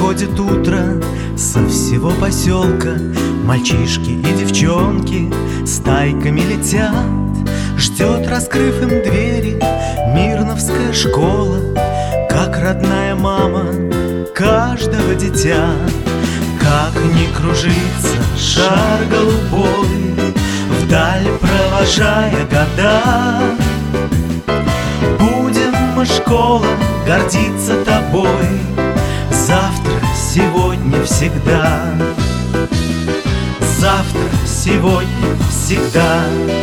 Приходит утро со всего поселка, мальчишки и девчонки стайками летят. Ждет, раскрыв им двери, Мирновская школа, как родная мама каждого дитя. Как ни кружится шар голубой, вдаль провожая года, будем мы, школа, гордиться тобой завтра, сегодня, всегда. Завтра, сегодня, всегда.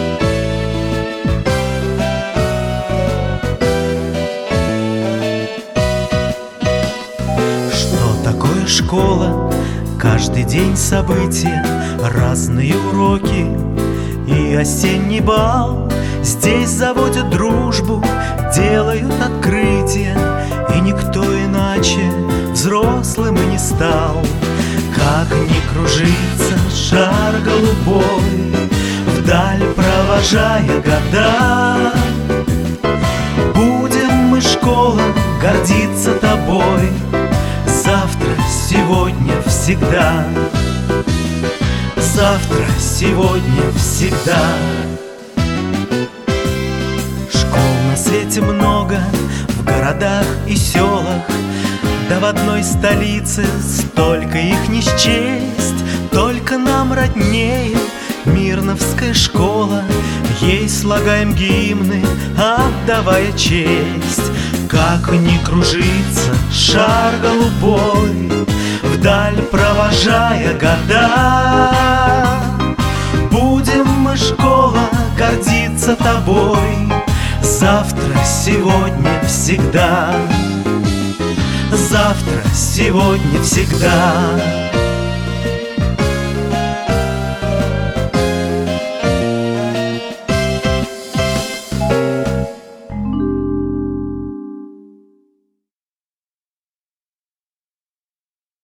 Что такое школа? Каждый день события, разные уроки и осенний бал. Здесь заводят дружбу, делают открытия, и никто иначе взрослым и не стал. Как ни кружится шар голубой, вдаль провожая года, будем мы, школа, гордиться тобой завтра, сегодня, всегда. Завтра, сегодня, всегда. Школ на свете много, в городах и селах, да в одной столице столько их не счесть. Только нам роднее Мирновская школа, ей слагаем гимны, отдавая честь. Как ни кружится шар голубой, вдаль провожая года, будем мы, школа, гордиться тобой завтра, сегодня, всегда. Завтра, сегодня, всегда.